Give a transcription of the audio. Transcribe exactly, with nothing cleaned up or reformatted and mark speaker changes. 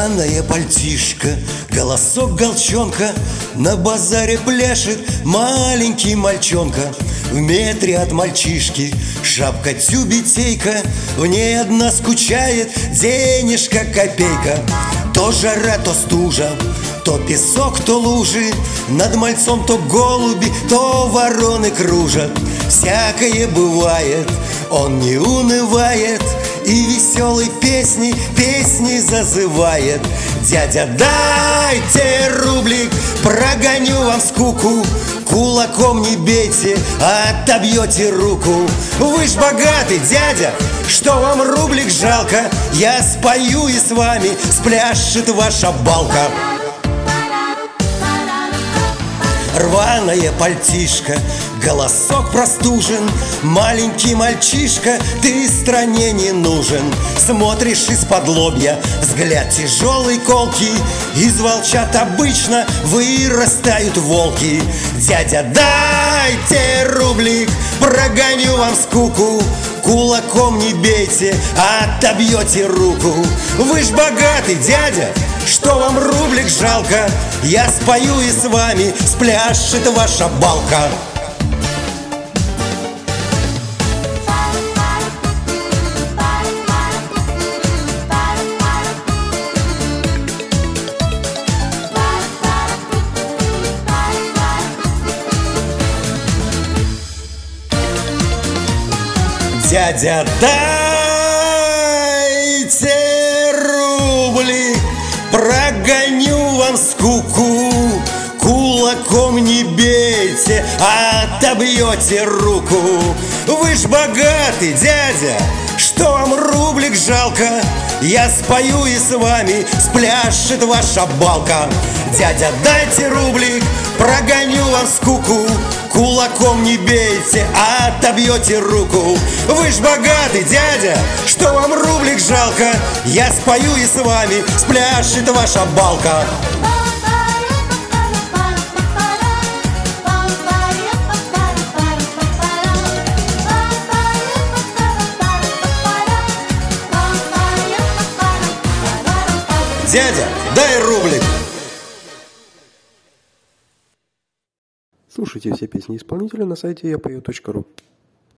Speaker 1: Рваная пальтишка, голосок голчонка, на базаре пляшет маленький мальчонка. В метре от мальчишки шапка тюбетейка, в ней одна скучает денежка копейка. То жара, то стужа, то песок, то лужи, над мальцом то голуби, то вороны кружат. Всякое бывает, он не унывает и веселой песни, песни зазывает. Дядя, дайте рублик, прогоню вам скуку, кулаком не бейте, отобьете руку. Вы ж богатый, дядя, что вам рублик жалко? Я спою и с вами спляшет ваша балка. Рваная пальтишка, голосок простужен, маленький мальчишка, ты стране не нужен. Смотришь из-под лобья, взгляд тяжелый, колкий, из волчат обычно вырастают волки. Дядя, дайте рублик, прогоню вам скуку, кулаком не бейте, отобьете руку. Вы ж богатый, дядя, что вам рублик жалко? Я спою и с вами спляшет ваша балка. Дядя, дайте рублик, прогоню вам скуку, кулаком не бейте, отобьете руку. Вы ж богатый, дядя, что вам рублик жалко? Я спою и с вами спляшет ваша балка. Дядя, дайте рублик, прогоню вам скуку, кулаком не бейте, отобьете руку. Вы ж богатый, дядя, что вам рублик жалко? Я спою и с вами спляшет ваша балка. Дядя, дай рублик.
Speaker 2: Слушайте все песни исполнителя на сайте я пою точка ру.